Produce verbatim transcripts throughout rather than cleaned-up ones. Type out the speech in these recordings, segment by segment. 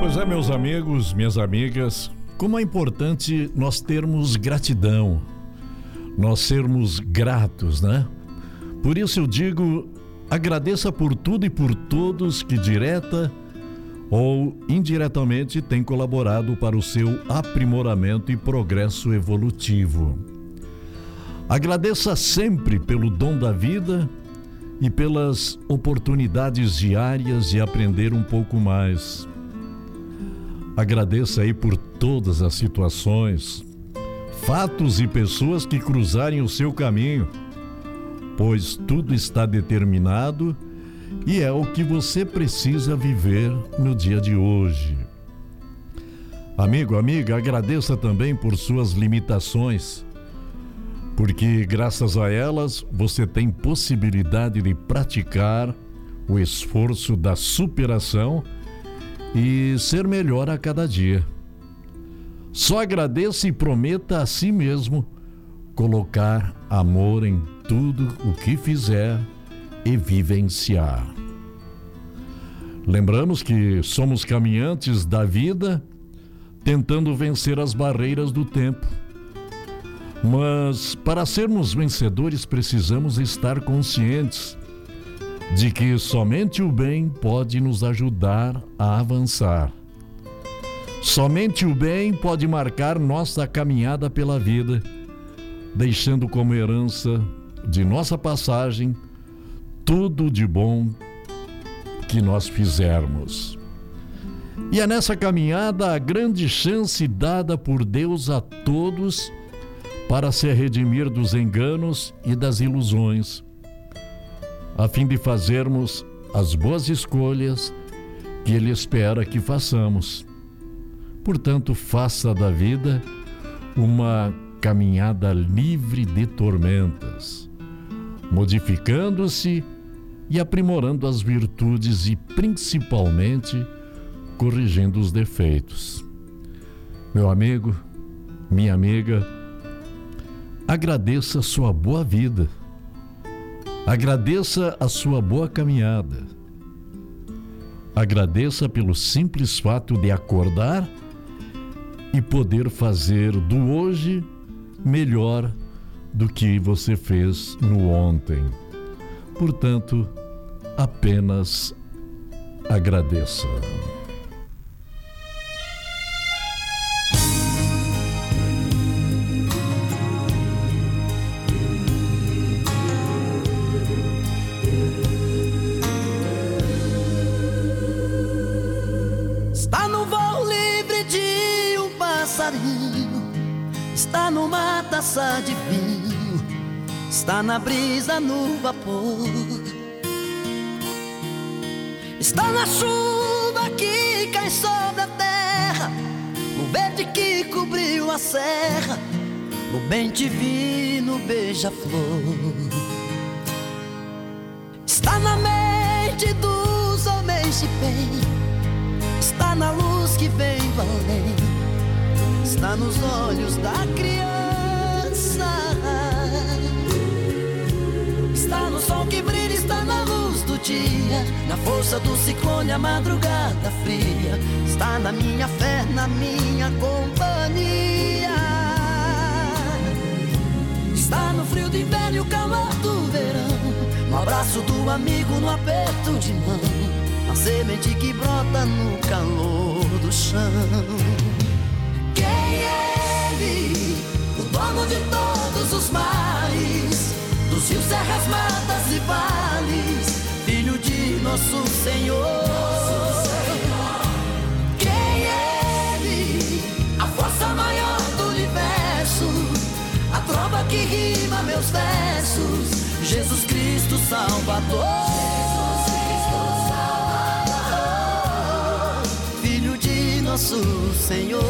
Pois é, meus amigos, minhas amigas, como é importante nós termos gratidão, nós sermos gratos, né? Por isso eu digo, agradeça por tudo e por todos que direta ou indiretamente têm colaborado para o seu aprimoramento e progresso evolutivo. Agradeça sempre pelo dom da vida e pelas oportunidades diárias de aprender um pouco mais. Agradeça aí por todas as situações, fatos e pessoas que cruzarem o seu caminho, pois tudo está determinado e é o que você precisa viver no dia de hoje. Amigo, amiga, agradeça também por suas limitações, porque graças a elas você tem possibilidade de praticar o esforço da superação e ser melhor a cada dia. Só agradeça e prometa a si mesmo colocar amor em tudo o que fizer e vivenciar. Lembramos que somos caminhantes da vida, tentando vencer as barreiras do tempo. Mas para sermos vencedores precisamos estar conscientes de que somente o bem pode nos ajudar a avançar. Somente o bem pode marcar nossa caminhada pela vida, deixando como herança de nossa passagem tudo de bom que nós fizermos. E é nessa caminhada a grande chance dada por Deus a todos para se redimir dos enganos e das ilusões, a fim de fazermos as boas escolhas que Ele espera que façamos. Portanto, faça da vida uma caminhada livre de tormentas, modificando-se e aprimorando as virtudes e, principalmente, corrigindo os defeitos. Meu amigo, minha amiga, agradeça a sua boa vida. Agradeça a sua boa caminhada. Agradeça pelo simples fato de acordar e poder fazer do hoje melhor do que você fez no ontem. Portanto, apenas agradeça. Está numa taça de vinho, está na brisa, no vapor, está na chuva que cai sobre a terra, no verde que cobriu a serra, no bem divino beija-flor. Está na mente dos homens de bem, está na luz que vem do além, está nos olhos da criança, está no sol que brilha, está na luz do dia, na força do ciclone, a madrugada fria, está na minha fé, na minha companhia, está no frio do inverno e o calor do verão, no abraço do amigo, no aperto de mão, na semente que brota no calor do chão. Quem é Ele, o dono de todos os mares, dos rios, serras, matas e vales, Filho de nosso Senhor. Quem é Ele, a força maior do universo, a trova que rima meus versos, Jesus Cristo Salvador. Filho de nosso Senhor.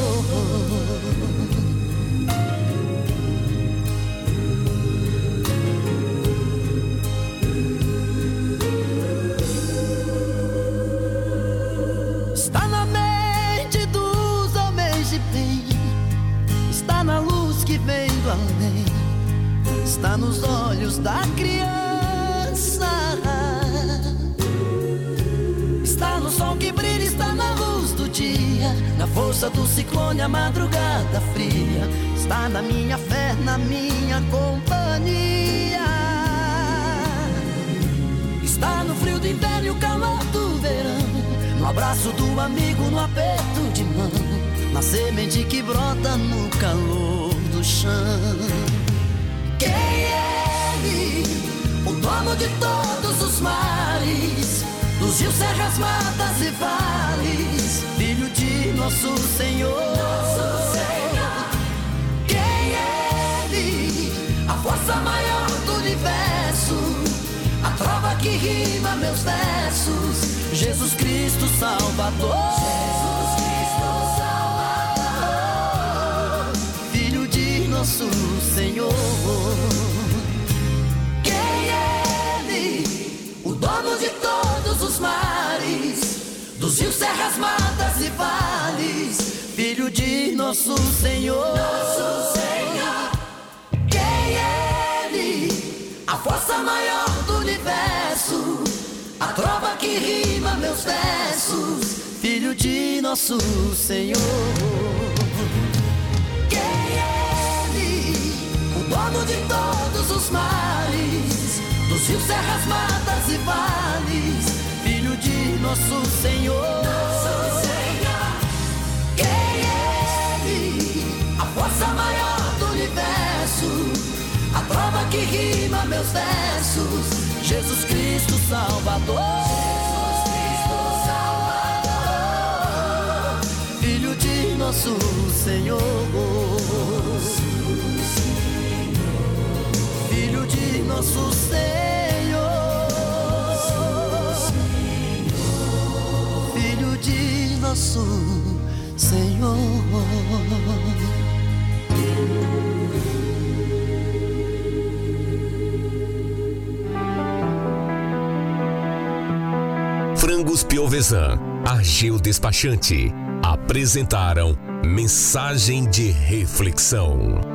Está na mente dos homens de bem, está na luz que vem do além, está nos olhos da criança, está no sol que brilha, está na luz do dia, força do ciclone, a madrugada fria está na minha fé, na minha companhia. Está no frio do inverno e o calor do verão, no abraço do amigo, no aperto de mão, na semente que brota no calor do chão. Quem é ele? O dono de todos os mares, dos rios, serras, matas e vales, Filho de nosso Senhor. Nosso Senhor. Quem é ele? A força maior do universo, a trova que rima meus versos, Jesus Cristo Salvador. Jesus Cristo Salvador, Filho de nosso Senhor. Quem é ele? O dono de todos os mares, dos rios, serras, matas e vales, Filho de nosso Senhor. Nosso Senhor. Quem é ele? A força maior do universo, a trova que rima meus versos, Filho de nosso Senhor. Quem é ele? O dono de todos os mares, dos rios, serras, matas e vales, Filho de nosso Senhor. Nosso Senhor. Quem é ele? A força maior do universo, a prova que rima meus versos, Jesus Cristo Salvador. Jesus Cristo Salvador, Filho de nosso Senhor. Filho de nosso Senhor. Filho de nosso Senhor. Frangos Piovesan, Ageu Despachante, apresentaram Mensagem de Reflexão.